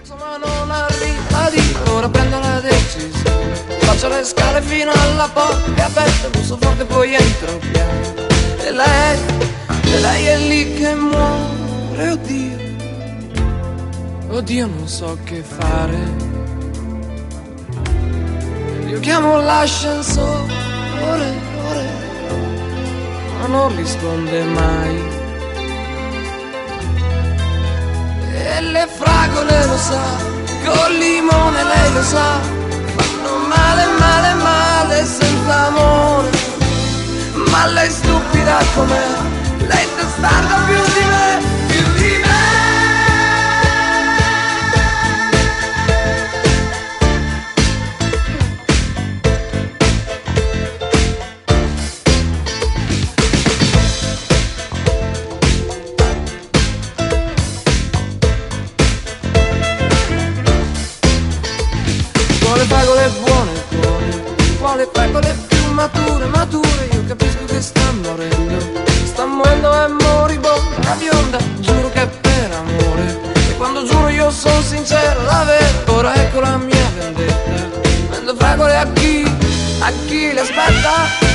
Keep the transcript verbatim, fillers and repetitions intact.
Ma non arriva di ora prendo la decisione, faccio le scale fino alla porta e aperto, busso forte poi entro piano. E lei, e lei è lì che muore, oddio, oddio non so che fare. Io chiamo l'ascensore, ore, ore, ma non risponde mai. E le fragole lo sa, col limone lei lo sa, fanno male, male, male senza amore. Ma lei stupida com'è, lei testarda più di me, più di me. Vuole fragole buone, buone, vuole fragole più mature, mature. Io capisco che sta morendo, sta morendo e moribonda. La bionda, giuro che è per amore, e quando giuro io sono sincero, davvero. Ora ecco la mia vendetta, vendo fragole a chi, a chi le aspetta.